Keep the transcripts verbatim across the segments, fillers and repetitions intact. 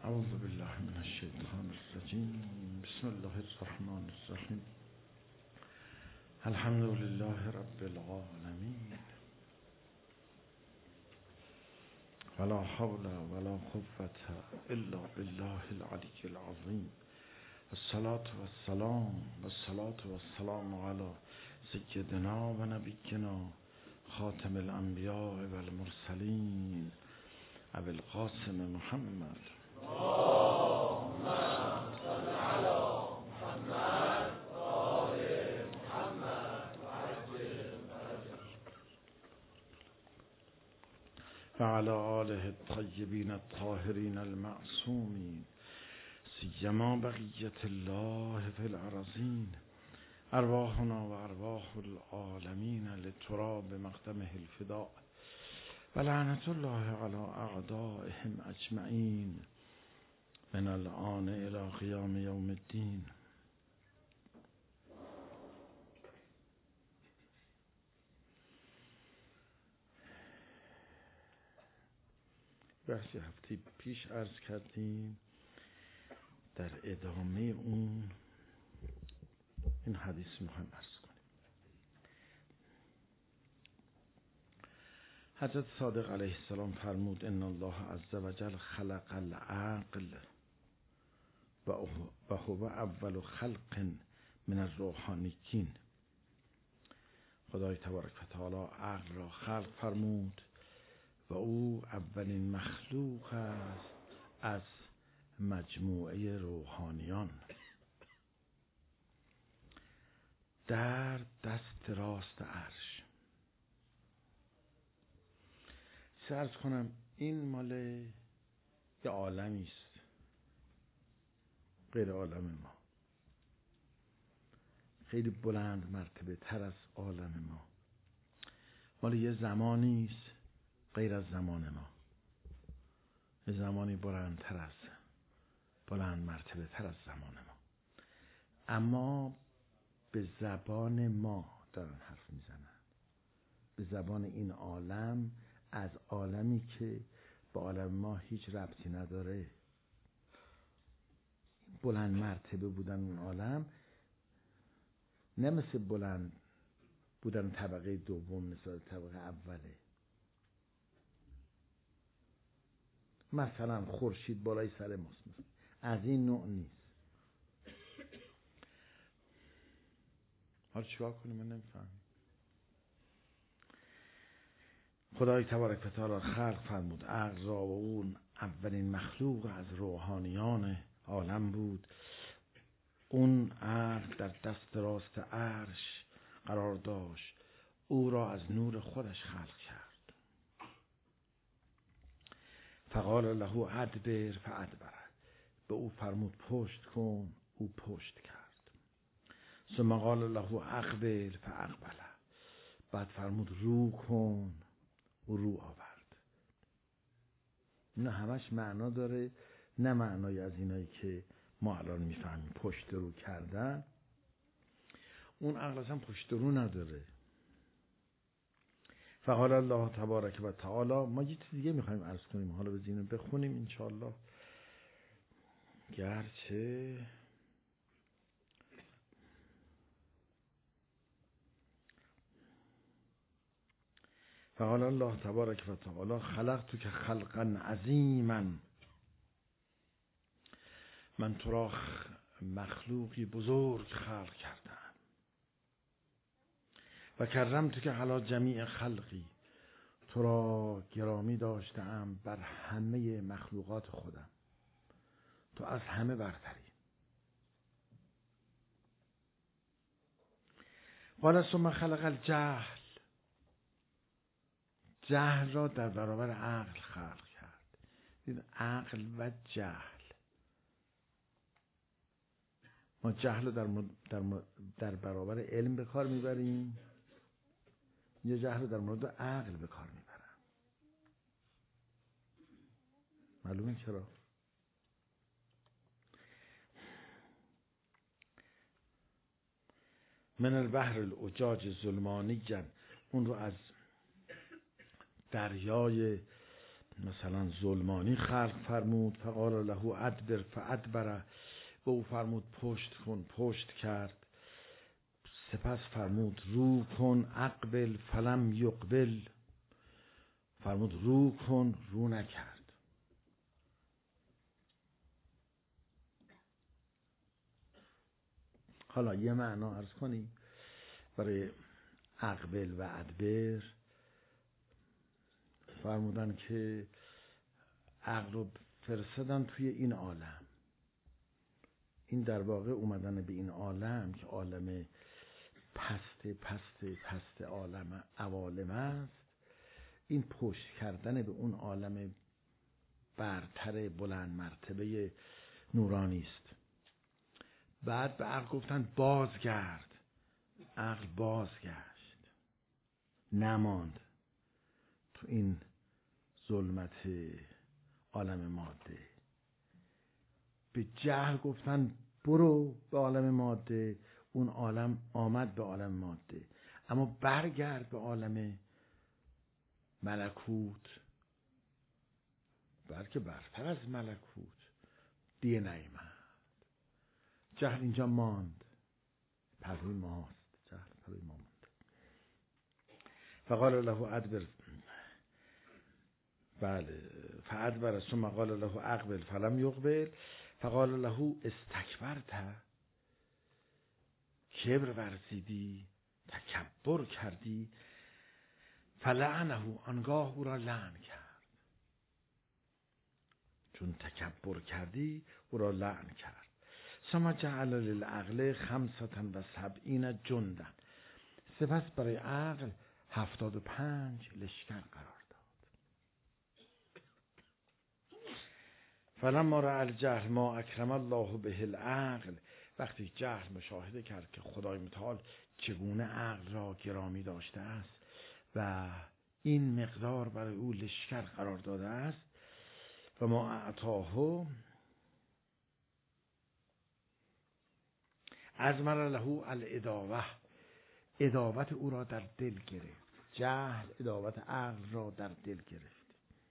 اعوذ بالله من الشیطان الرجیم. بسم الله الرحمن الرحیم. الحمد لله رب العالمین. ولا حول ولا قوة الا بالله العلی العظیم. الصلاة والسلام والصلاة والسلام على سیدنا و نبینا خاتم الانبیاء والمرسلین ابی القاسم محمد. اللهم صل على محمد و آل محمد و عجل و علی آله الطیبین الطاهرین المعصومین سیما بقیة الله فی الارضین. ارواحنا و ارواح العالمین لتراب مقدمه الفداء و لعنت الله علی اعدائهم اجمعین من الآن الى قیام یوم الدین. بحثی هفته پیش عرض کردیم، در ادامه اون این حدیث میخوایم عرض کنیم. حضرت صادق علیه السلام فرمود ان الله عز وجل خلق العقل و هو اول خلق من الروحانیین. خدای تبارک و تعالی عقل را خلق فرمود و او اولین مخلوق است از مجموعه روحانیان. در دست راست عرش. عرض کنم این مال یه عالمی است غیر عالم ما، خیلی بلند مرتبه تر از عالم ما، مال یه زمانی است غیر از زمان ما، یه زمانی بلندتر از بلند مرتبه تر از زمان ما، اما به زبان ما دارن حرف میزنن، به زبان این عالم، از عالمی که با عالم ما هیچ ربطی نداره. بلند مرتبه بودن اون عالم نه مثل بلند بودن طبقه دوم، مثل طبقه اوله. مثلا خورشید بالای سر ماست، از این نوع نیست. حالا چیکار کنیم؟ من نمیفهمم. خدای تبارک و تعالی خلق فرمود عقل را و اون اولین مخلوق از روحانیان عالم بود. اون عقل در دست راست عرش قرار داشت، او را از نور خودش خلق کرد. فقال له ادبر فادبر، به او فرمود پشت کن، او پشت کرد. ثم قال له اقبل فاقبل، بعد فرمود رو کن، او رو آورد. نه همش معنا داره، نه معنای از اینایی که ما الان میفهمیم پشت رو کردن. اون عقل اصلا پشت رو نداره. فقال الله تبارک و تعالی. ما یه چیز دیگه میخوایم عرض کنیم، حالا بزینو بخونیم انشاءالله. گرچه فقال الله تبارک و تعالی خلقتک که خلقا عظیما، من تو را مخلوقی بزرگ خلق کردم. و کرمتک که علی جمیع خلقی، تو را گرامی داشتم بر همه مخلوقات خودم، تو از همه برتری. قال ثم خلق الجهل، جهل را در برابر عقل خلق کرد. دید عقل و جهل، ما جهل رو در, م... در, م... در برابر علم به کار میبریم، یا جهل رو در مورد عقل به کار میبرن. معلومه چرا؟ من البحر العجاج ظلمانی جن، اون رو از دریای مثلا ظلمانی خلق فرمود، فقال له ادبر فادبر، به او فرمود پشت کن، پشت کرد. سپس فرمود رو کن، اقبل فلم یقبل، فرمود رو کن، رو نکرد. حالا یه معنا عرض کنیم برای اقبل و ادبر. فرمودن که عقل رو فرستادن توی این عالم. این در واقع اومدن به این عالم که عالم پست پست پست عالم عوالم است، این پشت کردن به اون عالم برتر بلند مرتبه نورانی است. بعد به عقل گفتن بازگرد. عقل بازگشت، نماند تو این ظلمت عالم ماده. به جهل گفتن برو به عالم ماده، اون عالم آمد به عالم ماده. اما برگرد به عالم ملکوت، بلکه برتر از ملکوت دیگه نیامد. جهل اینجا ماند، پروی ماست، جهل پروی ما ماند. فقال له ادبر، بله، فادبر ثم قال له اقبل فلم یقبل، فقال له استکبرت، کبر ورزیدی، تکبر کردی. فلعنه، آنگاه او را لعن کرد. چون تکبر کردی او را لعن کرد. ثم جعل للعقل خمسة و سبعین جندا، سپس برای عقل هفتاد و پنج لشکر قرار داد. فلما رأى الجهل ما اکرم الله به العقل، وقتی جهل مشاهده کرد که خدای متعال چگونه عقل را گرامی داشته است و این مقدار برای او لشکر قرار داده است، و ما اعطاه ازمر له الاداوه، اداوت او را در دل گرفت. جهل اداوت عقل را در دل گرفت.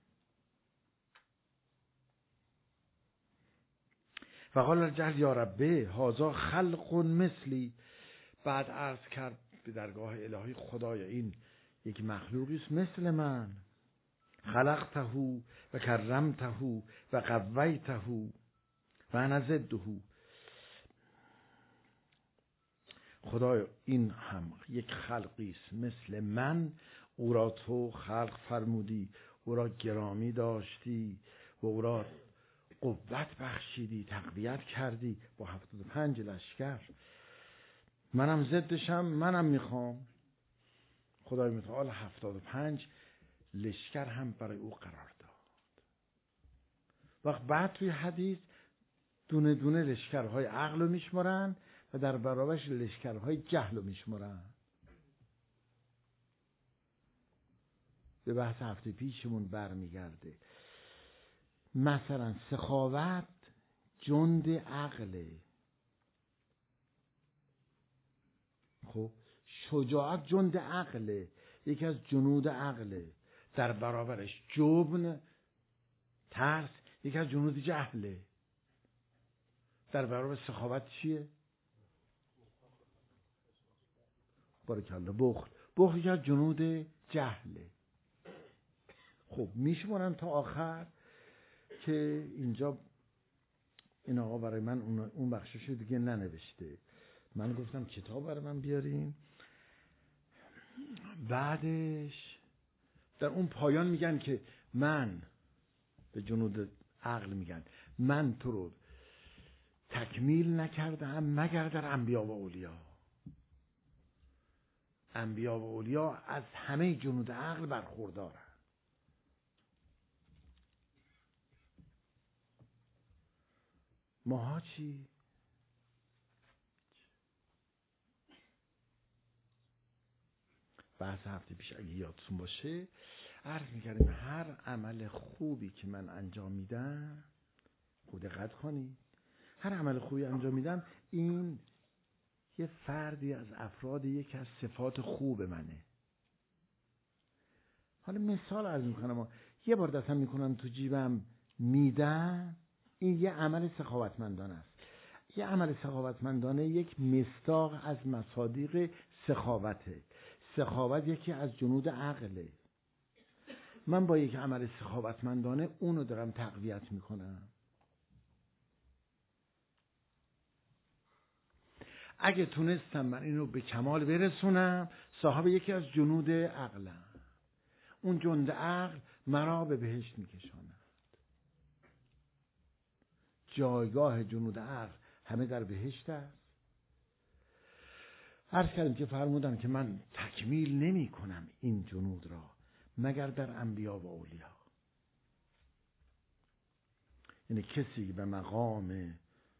فقال الجهل یا ربه هذا خلق مثلی، بعد عرض کرد به درگاه الهی خدای این یک مخلوقی است مثل من. خلقته و کرمته و قویته و انا ضده، خدای این هم یک خلقی است مثل من، او را تو خلق فرمودی، او را گرامی داشتی و او را قوت بخشیدی، تقویت کردی با هفتاد و پنج لشکر. منم ضدشم، منم میخوام. خدای متعال هفتاد و پنج لشکر هم برای او قرار داد. وقت بعد توی حدیث دونه دونه لشکرهای عقل رو میشمارن و در برابرش لشکرهای جهل رو میشمارن. به بحث هفته پیشمون برمیگرده. مثلا سخاوت جند عقله، خب شجاعت جند عقله، یکی از جنود عقله. در برابرش جبن، ترس، یکی از جنود جهله. در برابر سخاوت چیه؟ بارکالله بخل. بخل یکی از جنود جهله. خب میشمونن تا آخر که اینجا این آقا برای من اون بخشش دیگه ننوشته. من گفتم کتاب برای من بیارین. بعدش در اون پایان میگن که من، به جنود عقل میگن، من تو رو تکمیل نکردم مگر در انبیا و اولیا. انبیا و اولیا از همه جنود عقل برخوردارن. ماها چی؟ بحث هفته پیش اگه یادتون باشه عرض میکردیم هر عمل خوبی که من انجام میدم، خوب دقت کنید، هر عمل خوبی انجام میدم این یه فردی از افراد یکی از صفات خوب منه. حالا مثال عرض میکنم، یه بار دستم میکنم تو جیبم میدم، این یه عمل سخاوتمندانه است. یه عمل سخاوتمندانه یک مصداق از مصادیق سخاوته. سخاوت یکی از جنود عقله. من با یک عمل سخاوتمندانه اونو دارم تقویت میکنم. اگه تونستم من اینو به کمال برسونم، صاحب یکی از جنود عقلم. اون جند عقل مرا به بهشت میکشاند. جایگاه جنود عقل همه در بهشت است. عرض کردیم که فرمودن که من تکمیل نمی کنم این جنود را مگر در انبیا و اولیا. یعنی کسی به مقام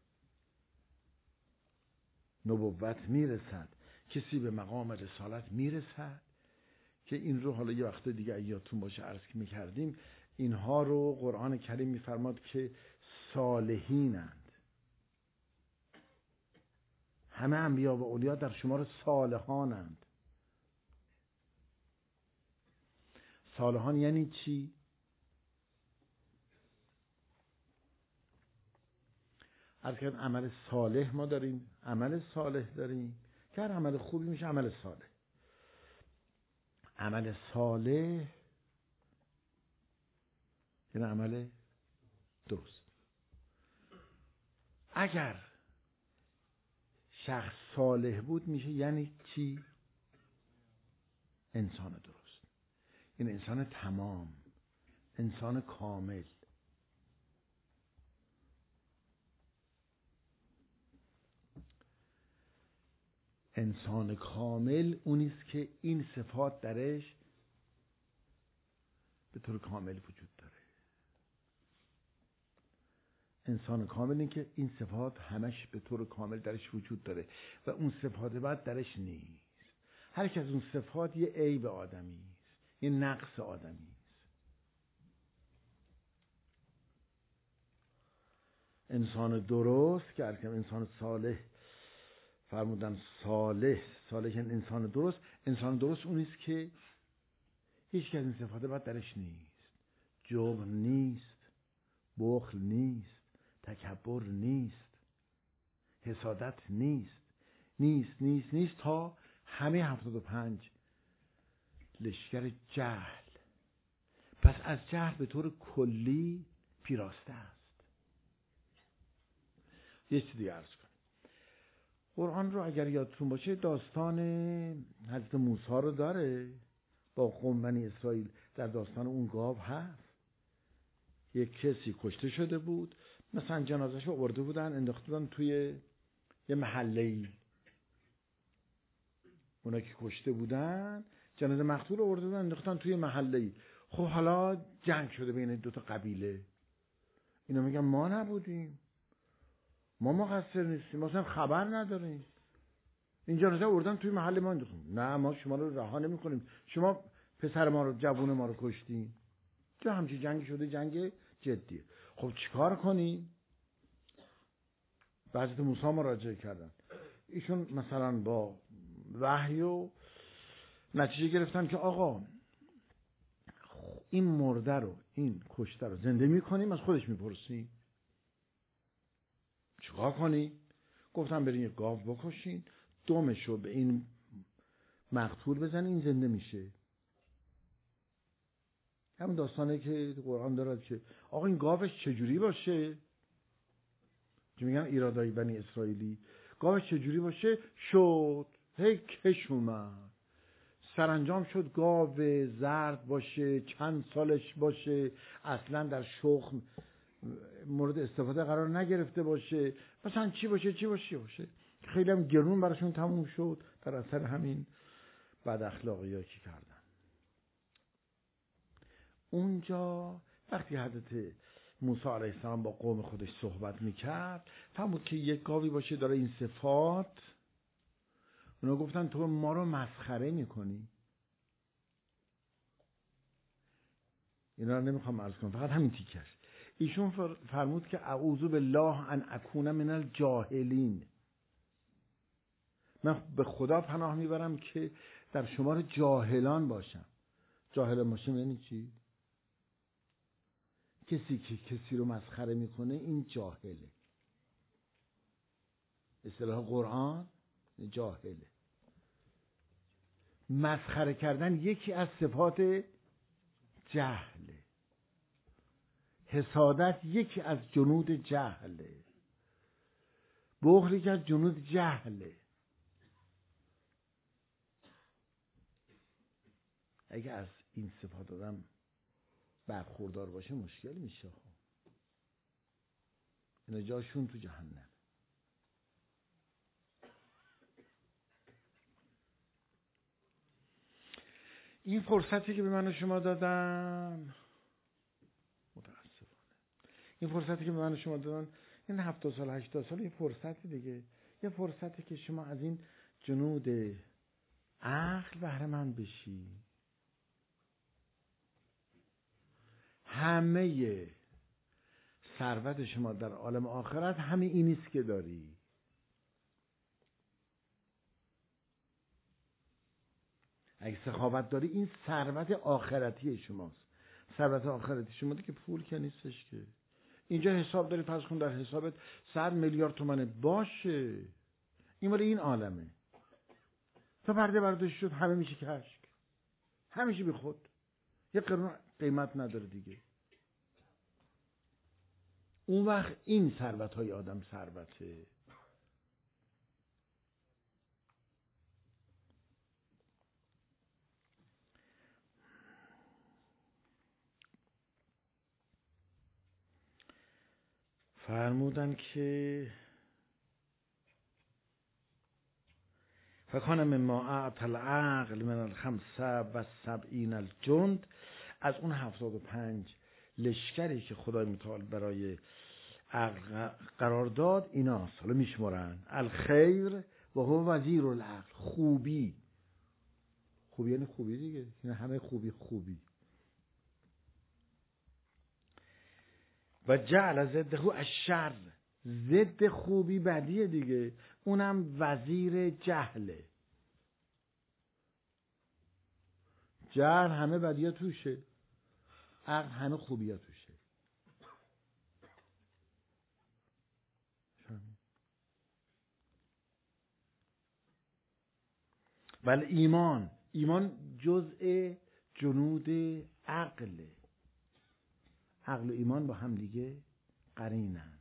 نبوت میرسد، کسی به مقام رسالت میرسد، که این رو حالا یه وقت دیگه یادتون باشه عرض میکردیم، اینها رو قرآن کریم میفرماد که صالحینند. همه انبیا و اولیا در شمار صالحانند. صالحان یعنی چی؟ هر که عمل صالح ما داریم، عمل صالح داریم که هر عمل خوبی میشه عمل صالح. عمل صالح یعنی عمل درست. اگر شخص صالح بود میشه یعنی چی؟ انسان درست. این انسان تمام، انسان کامل. انسان کامل اونیست که این صفات درش به طور کامل وجود داره. انسان کامل این که این صفات همش به طور کامل درش وجود داره و اون صفات بعد درش نیست. هر یک از اون صفات یه عیب آدمی است، یه نقص آدمی است. انسان درست که هر انسان صالح فرمودن صالح، صالح یعنی انسان درست. انسان درست اونیست که هیچ که از این صفات بعد درش نیست. جبن نیست، بخل نیست، تکبر نیست، حسادت نیست، نیست نیست نیست تا همه هفتاد و پنج لشکر جهل. پس از جهل به طور کلی پیراسته است. یه چیز دیگه عرض کنم. قرآن رو اگر یادتون باشه داستان حضرت موسی رو داره با قوم بنی اسرائیل. در داستان اون گاو هست یک کسی کشته شده بود، مثلا جنازه‌شو آورده بودن انداخته بودن توی یه محله‌ای. اونا که کشته بودن جنازه مقتول رو آورده بودن انداختن توی محله‌ای. خب حالا جنگ شده بین دو تا قبیله. اینا میگن ما نبودیم، ما مقصر نیستیم، ما اصلا خبر نداریم. این جنازه آوردن توی محله ما انداختن. نه ما شما رو رها نمی‌کنیم، شما پسر ما رو، جوون ما رو کشتین. چه همچین جنگی شده، جنگ جدیه. خب چیکار کنیم؟ به حضرت موسی مراجعه کردن. ایشون مثلا با وحی و نتیجه گرفتن که آقا این مرده رو، این کشته رو زنده میکنیم، از خودش میپرسیم چیکار کنی؟ گفتن برین یک گاو بکشین، دمشو به این مقتول بزنین، این زنده میشه. همون داستانه که قرآن دارد که آقا این گاوش چجوری باشه، که میگن ایرادای بنی اسرائیلی، گاوش چجوری باشه شد. هی کش اومد، سرانجام شد گاو زرد باشه، چند سالش باشه، اصلا در شخم مورد استفاده قرار نگرفته باشه، مثلا چی باشه چی باشه باشه خیلی هم گرون براشون تموم شد در اثر همین بد اخلاقی ها که کردن. اونجا وقتی حضرت موسی علیه السلام با قوم خودش صحبت میکرد فرمود که یک گاوی باشه داره این صفات. اونا گفتن تو ما رو مسخره میکنی. اینا رو نمیخوام عرض کنم، فقط همین تیکش. ایشون فرمود که اعوذ بالله ان اکون من الجاهلین. من به خدا پناه میبرم که در شمار جاهلان باشم. جاهلان باشم یعنی چی؟ کسی که کسی رو مسخره میکنه این جاهله. اصطلاح قرآن جاهله. مسخره کردن یکی از صفات جهله. حسادت یکی از جنود جهله. بخل یکی از جنود جهله. اگه از این صفات آدم برخوردار باشه مشکل میشه. اینا جاشون تو جهنم. این فرصتی که به من و شما دادن، متاسفانه این فرصتی که به من و شما دادن، این هفتاد سال هشتاد سال، یه فرصتی دیگه، یه فرصتی که شما از این جنود عقل بهره مند بشی. همه ثروت شما در عالم آخرت همه اینیست که داری. اگه سخاوت داری این ثروت آخرتی شماست. ثروت آخرتی شما دیگه پول که نیستش که. اینجا حساب داری، فرض کن در حسابت صد میلیارد تومنه، باشه، این مال این عالمه. تا پرده برداشت شد همه میشه کشک، همیشه بی خود، یه قرون قیمت نداره دیگه. اون وقت این ثروت های آدم ثروته. فرمودن که فکان مما اعطى العقل من الخمسه و سبعین الجند، از اون هفتاد و پنج لشکری که خدای متعال برای عقل قرار داد ایناست. حالا میشمارن: الخیر و هو وزیر العقل، خوبی. خوبی یعنی خوبی دیگه، یعنی همه خوبی خوبی. و جعل ضده الشر، ضد خوبی بدیه دیگه، اونم وزیر جهله. جهل همه بدیه توشه، عقل همه خوبیه توشه. ولی ایمان، ایمان جزء جنود عقله. عقل و ایمان با هم دیگه قرینن.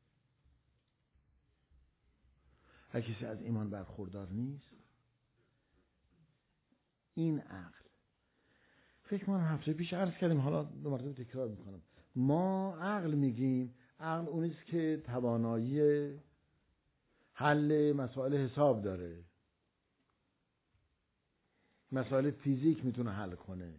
هر کسی از ایمان برخوردار نیست، این عقل. فکر کنم هفته پیش عرض کردیم، حالا دو مرتبه تکرار میکنم. ما عقل میگیم، عقل اونیست که توانایی حل مسائل حساب داره، مسائل فیزیک میتونه حل کنه،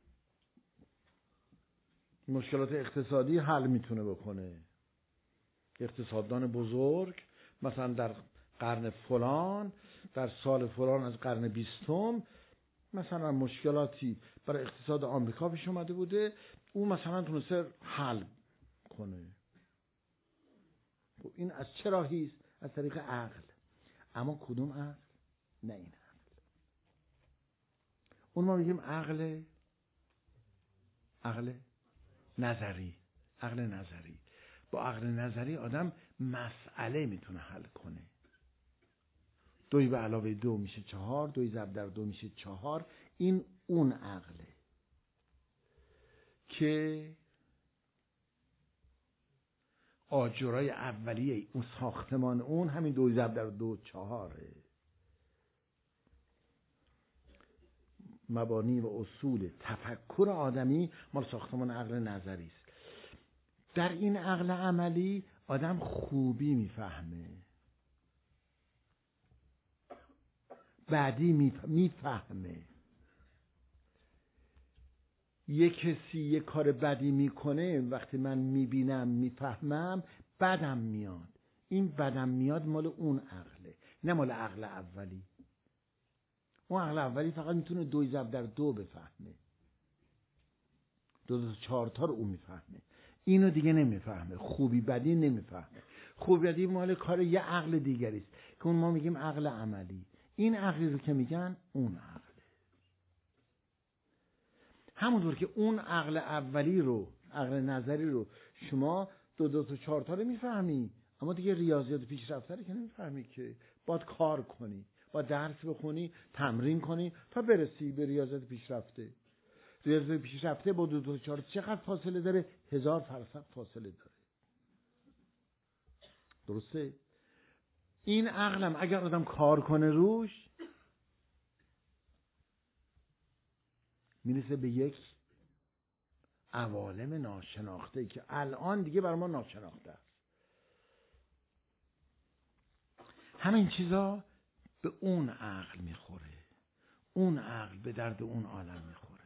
مشکلات اقتصادی حل میتونه بکنه. اقتصاددان بزرگ مثلا در قرن فلان، در سال فلان از قرن بیستم، مثلا مشکلاتی برای اقتصاد آمریکا پیش اومده بوده، او مثلا تونسته حل کنه. این از چه راهیست؟ از طریق عقل. اما کدوم عقل؟ نه این عقل. اون ما میگیم عقل عقل نظری. عقل نظری. با عقل نظری آدم مسئله میتونه حل کنه. دوی به علاوه دو میشه چهار، دوی ضرب در دو میشه چهار. این اون عقله که آجرای اولیه اون ساختمان اون همین دوی ضرب در دو چهاره. مبانی و اصول تفکر آدمی مال ساختمان عقل نظری است. در این عقل عملی آدم خوبی میفهمه، بعدی میفهمه. یه کسی یه کار بدی میکنه، وقتی من میبینم میفهمم بدم میاد. این بدم میاد مال اون عقله، نه مال عقل اولی. اون عقل اولی فقط میتونه دوی ضرب در دو بفهمه، دو دو چهار تا رو اون میفهمه، اینو دیگه نمیفهمه. خوبی بدی نمیفهمه. خوبی بدی مال کار یه عقل دیگری است که اون ما میگیم عقل عملی. این عقلی رو که میگن اون عقله. همونطور که اون عقل اولی رو عقل نظری رو شما دو دو تا چهار تا رو میفهمی، اما دیگه ریاضیات پیشرفته رو که نمیفهمی که. باید کار کنی، باید درس بخونی، تمرین کنی تا برسی به ریاضیات پیشرفته. ریاضیات پیشرفته با دو دو تا چهار چقدر فاصله داره؟ هزار فرسخ فاصله داره. درسته؟ این عقلم اگر آدم کار کنه روش میرسه به یک عوالم ناشناخته که الان دیگه بر ما ناشناخته است. همین چیزا به اون عقل میخوره، اون عقل به درد اون عالم میخوره.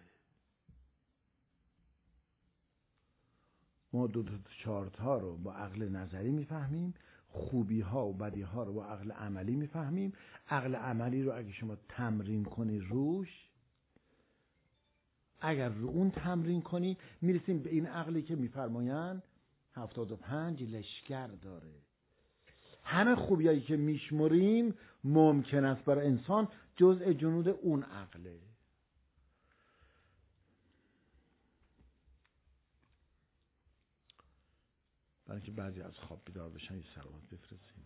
ما دو تا چهار تا رو با عقل نظری میفهمیم، خوبی ها و بدی ها رو با عقل عملی میفهمیم. عقل عملی رو اگه شما تمرین کنی روش، اگر رو اون تمرین کنی، میرسیم به این عقلی که میفرماین هفتاد و پنج لشکر داره. همه خوبیایی که میشمریم ممکن است برای انسان جزء جنود اون عقله. برای که بعضی از خواب بیدار بشن یه صلوات بفرستیم.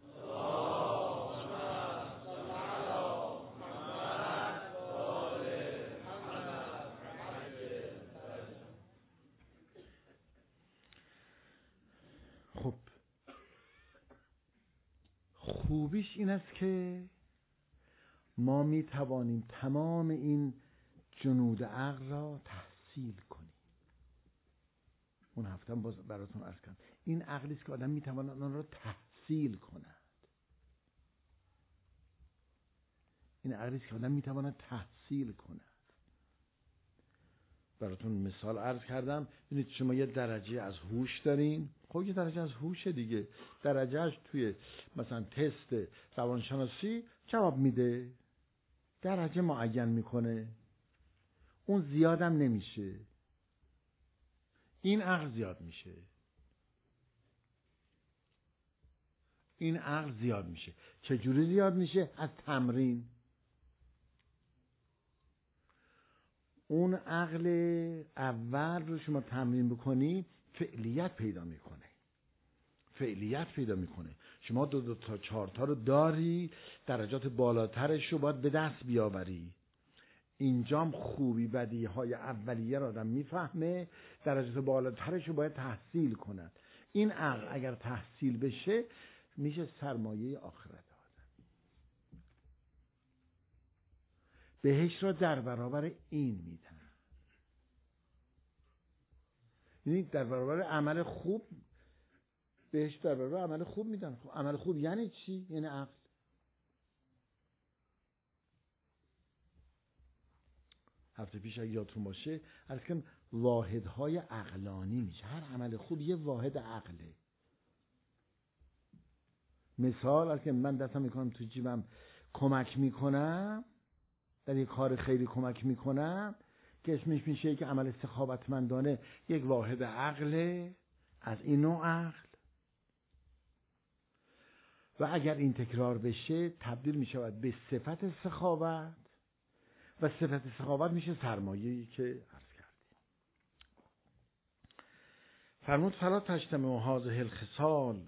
خب خوبیش این است که ما می توانیم تمام این جنود عقل را تحصیل کنیم. اون هفته باز براتون عرض کردم این عقلی است که آدم می تواند آن را تحصیل کند. این عقلی است که آدم می تواند تحصیل کند. براتون مثال عرض کردم. ببینید شما یه درجه از هوش دارین، خب یه درجه از هوش دیگه، درجهش توی مثلا تست روانشناسی جواب میده، درجه معین میکنه، اون زیادم نمیشه، این عقل زیاد میشه، این عقل زیاد میشه. چجوری زیاد میشه؟ از تمرین. اون عقل اول رو شما تمرین بکنی فعلیت پیدا میکنه، فعلیت پیدا میکنه. شما دو دو تا چهار تا رو داری، درجات بالاترش رو باید به دست بیاوری. اینجام خوبی بدی های اولیه رو آدم میفهمه، درجات بالاترش رو باید تحصیل کند. این عقل اگر تحصیل بشه میشه سرمایه آخرت آدم. بهش را در برابر این میدن. یعنی در برابر عمل خوب بهش در برابر عمل خوب میدن. خب عمل خوب یعنی چی؟ یعنی عقل. هفته پیش اگه یادتون باشه عرض کردم واحدهای عقلانی میشه. هر عمل خوب یه واحد عقله. مثال عرض کردم من دستم میکنم تو جیبم کمک میکنم، در یک کار خیلی کمک میکنم که اسمش میشه یک عمل سخاوتمندانه، یک واحد عقله از این نوع عقل. و اگر این تکرار بشه تبدیل میشود به صفت سخاوت و صفت سخاوت میشه سرمایه‌ای که عرض کردیم. فرمود فلا تجتمع هذه الخصال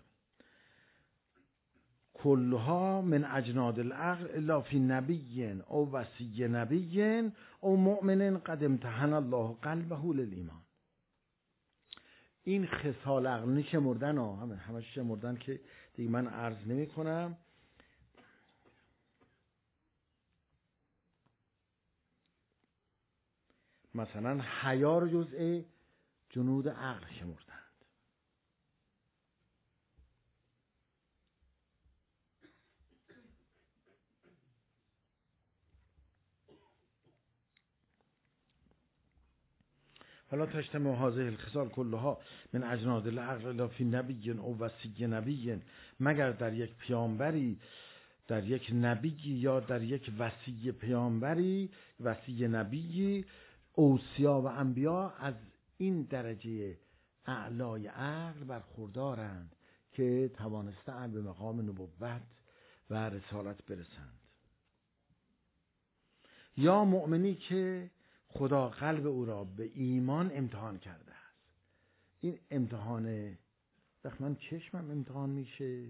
کلها من اجناد العقل الا فی نبی او وصی نبی او مؤمن قد امتحن الله قلبه للایمان. این خصال عقلانی شمردن ها، همه همش شمردن که دیگه من عرض نمی کنم. مثلا حیا رو جزء جنود عقل شمردند. فلا تجتمع هذه الخصال كلها من اجناد العقل الا فی نبی او وصی نبی، مگر در یک پیامبری، در یک نبی یا در یک وصی پیامبری، وصی نبی، اوصیا و انبیا از این درجه اعلای عقل برخوردارند که توانستند به مقام نبوت و رسالت برسند. یا مؤمنی که خدا قلب او را به ایمان امتحان کرده است. این امتحانه وقت من چشمم امتحان میشه،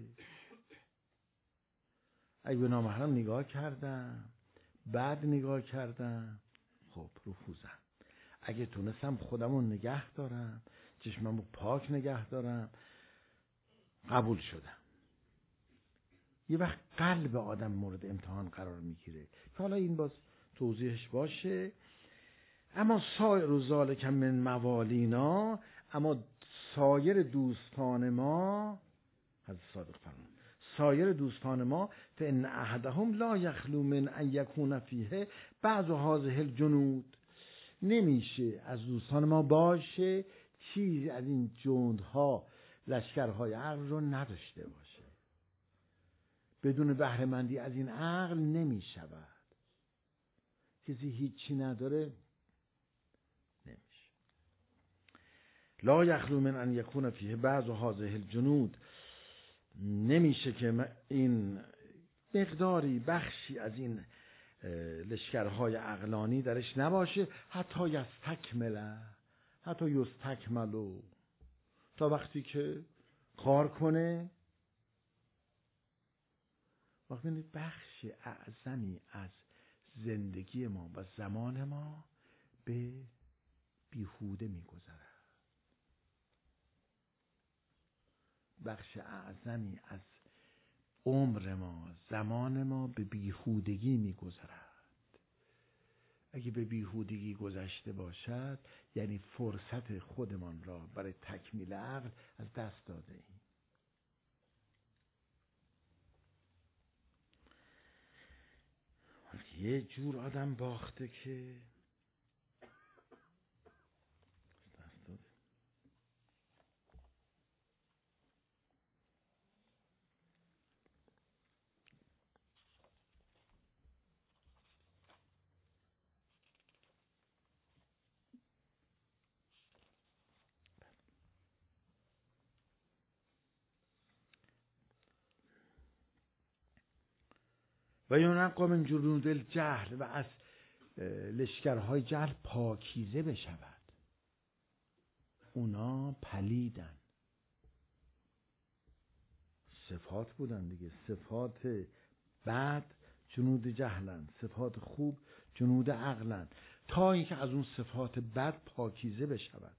اگه به نامحرم نگاه کردم، بعد نگاه کردم، خب رفوزم. اگه تونستم خودمو نگه دارم، چشممو پاک نگه دارم، قبول شدم. یه وقت قلب آدم مورد امتحان قرار میگیره که حالا این باز توضیحش باشه. اما سایر ذالک من موالینا، اما سایر دوستان ما، حضرت صادق فرمان، سایر دوستان ما فان احدهم لا یخلو من ان یکون فیه بعض هذه الجنود، نمیشه از دوستان ما باشه چیزی از این جندها، لشکرهای عقل رو نداشته باشه. بدون بهره مندی از این عقل نمی شود. کسی هیچی نداره نمیشه. لا یخلو من ان یکون فیه بعض هذه الجنود، نمیشه که این مقداری بخشی از این لشکرهای عقلانی درش نباشه. حتی یستکمله، حتی یستکملو، تا وقتی که کار کنه. وقتی ببینید بخش اعظمی از زندگی ما و زمان ما به بیهوده میگذره. بخش اعظمی از عمر ما، زمان ما به بیهودگی میگذرد. اگه به بیهودگی گذشته باشد یعنی فرصت خودمان را برای تکمیل عقل از دست داده ایم. یه جور آدم باخته که دست داده. و یونقا من جنود الجهل، و از لشکرهای جهل پاکیزه بشود. اونا پلیدن، صفات بودن دیگه. صفات بد جنود جهلن، صفات خوب جنود عقلن، تا اینکه از اون صفات بد پاکیزه بشود.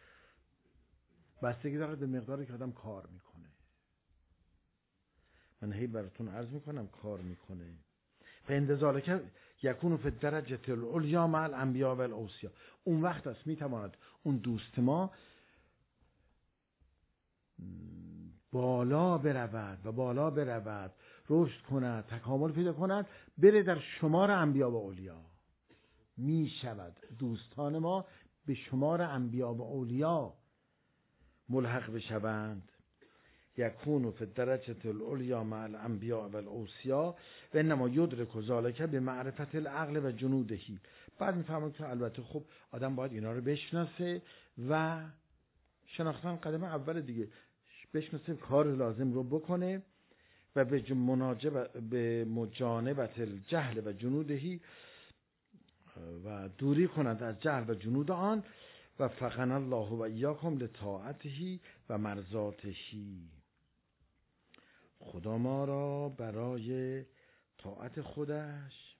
بستگی داره به مقداری که آدم کار میکنه. من هی براتون عرض میکنم کار میکنه. فعند ذالک یکون فی الدرجه العلیا مع الانبیاء و الاوصیا، اون وقت است میتواند اون دوست ما بالا برود و بالا برود، رشد کند، تکامل پیدا کند، بره در شمار انبیا و اولیا. میشود دوستان ما به شمار انبیا و اولیا ملحق بشوند. یکون فی الدرجه العلیا مع الانبیاء و الاوصیا و انما یدرک ذلک بمعرفت العقل و جنودهی. بعد میفهمم که البته خب آدم باید اینا رو بشناسه و شناختن قدم اول دیگه، بشناسه کار لازم رو بکنه و به مناجبت به مجانبت الجهل و جنودهی، و دوری کند از جهل و جنود آن. و فقنا الله و ایاکم لطاعته و مرضاته، خدا ما را برای طاعت خودش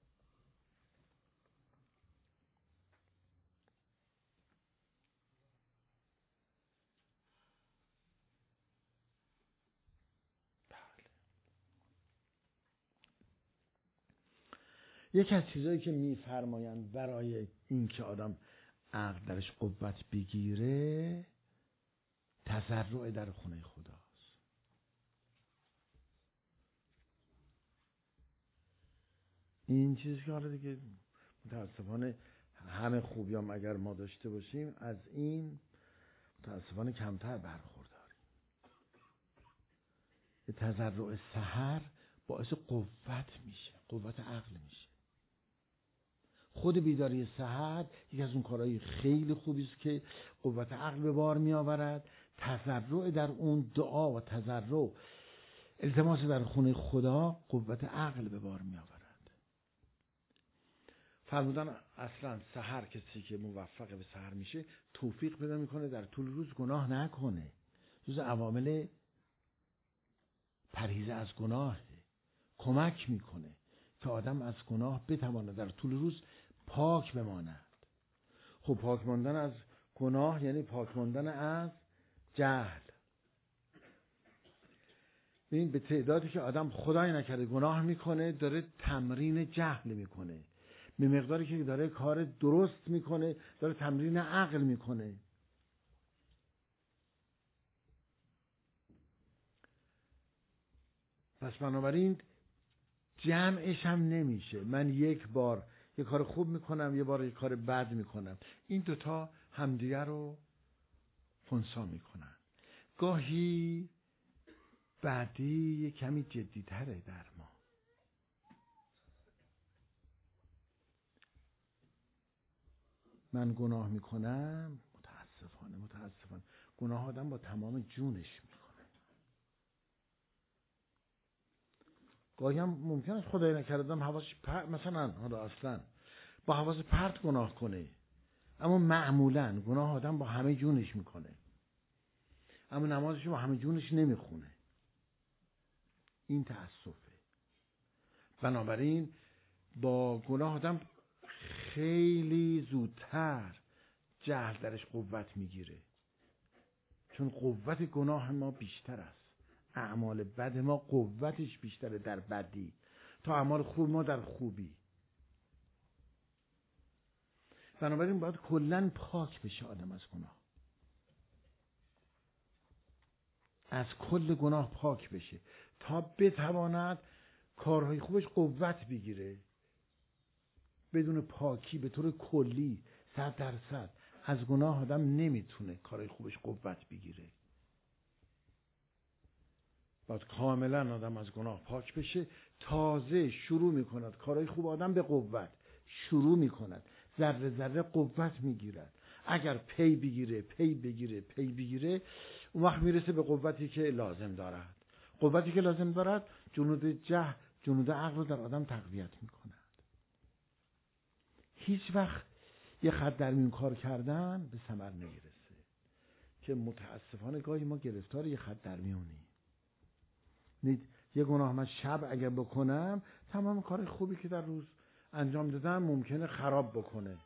بله. یکی از چیزایی که میفرمایند برای اینکه آدم عقل درش قوت بگیره، تضرع در خونه خداست. این چیزی که حالا دیگه متاسفانه همه خوبیام اگر ما داشته باشیم، از این متاسفانه کمتر برخورداریم. تضرع سحر باعث قوت میشه، قوت عقل میشه. خود بیداری سحر یکی از اون کارهای خیلی خوبی است که قوت عقل به بار می آورد. تضرع در اون دعا و تضرع التماس در خونه خدا قوت عقل به بار می آورد. فرمودن اصلا سحر کسی که موفق به سحر میشه توفیق پیدا میکنه در طول روز گناه نکنه. جز عوامل پرهیز از گناه کمک میکنه که آدم از گناه بتواند در طول روز پاک بماند. خب پاک ماندن از گناه یعنی پاک ماندن از جهل. ببین به تعدادی که آدم خدای نکرده گناه میکنه داره تمرین جهل میکنه، به مقداری که داره کار درست میکنه داره تمرین عقل میکنه. پس بنابراین جمعش هم نمیشه. من یک بار یه کار خوب میکنم، یه بار یه کار بد میکنم، این دوتا همدیگه رو خنثی میکنن. گاهی بعدی یه کمی جدی‌تره در ما. من گناه میکنم، متاسفانه متاسفانه گناه آدم با تمام جونش میکنه. گاهی هم ممکن است خدای نکرده آدم حواسش پرت، مثلا حالا اصلا با حواس پرت گناه کنه، اما معمولا گناه آدم با همه جونش میکنه، اما نمازش با همه جونش نمیخونه. این تأسفه. بنابراین با گناه آدم خیلی زودتر جهل درش قوت میگیره، چون قوت گناه ما بیشتر است. اعمال بد ما قوتش بیشتره در بدی تا اعمال خوب ما در خوبی. بنابراین باید کلاً پاک بشه آدم از گناه، از کل گناه پاک بشه تا بتواند کارهای خوبش قوت بگیره. بدون پاکی به طور کلی صد درصد از گناه آدم نمیتونه کارهای خوبش قوت بگیره. باید کاملا آدم از گناه پاک بشه، تازه شروع میکند کارهای خوب آدم به قوت شروع میکند، ذره ذره قوت میگیرد. اگر پی بگیره پی بگیره پی بگیره اون وقت میرسه به قوتی که لازم دارد. قوتی که لازم دارد جنود جهل جنود عقل رو در آدم تقویت میکند. هیچ وقت یه خط در میون کار کردن به ثمر نمیرسه، که متاسفانه گاهی ما گرفتار یه خط در میونیم. نید یه گناه من شب اگر بکنم تمام کار خوبی که در روز انجام دادم ممکنه خراب بکنه،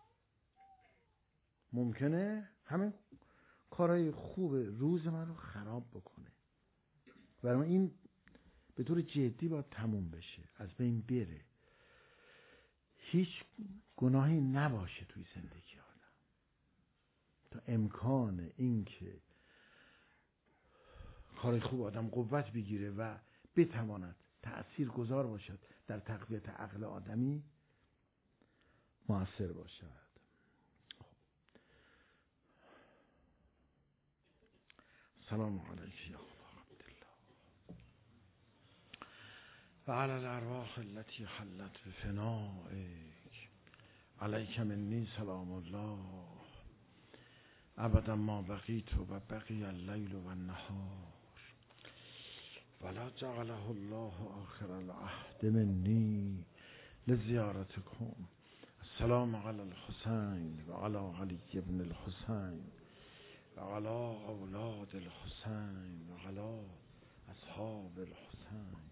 ممکنه همه کارهای خوب روز من رو خراب بکنه. برای این به طور جدی باید تموم بشه، از بین بره. هیچ گناهی نباشه توی زندگی آدم تا امکان این که کار خوب آدم قوت بگیره و بتواند تأثیر گذار باشد در تقویت عقل آدمی مؤثر باشد. سلام علیک یا ابا عبدالله و علی الارواح التي حلت بفنائک علیک منی سلام الله ابدا ما بقیت و بقی اللیل و النهار ولا جعله الله آخر العهد منی لزیارتکم. السلام علی الحسین و علی علی ابن الحسین و علی اولاد الحسین و علی اصحاب الحسین.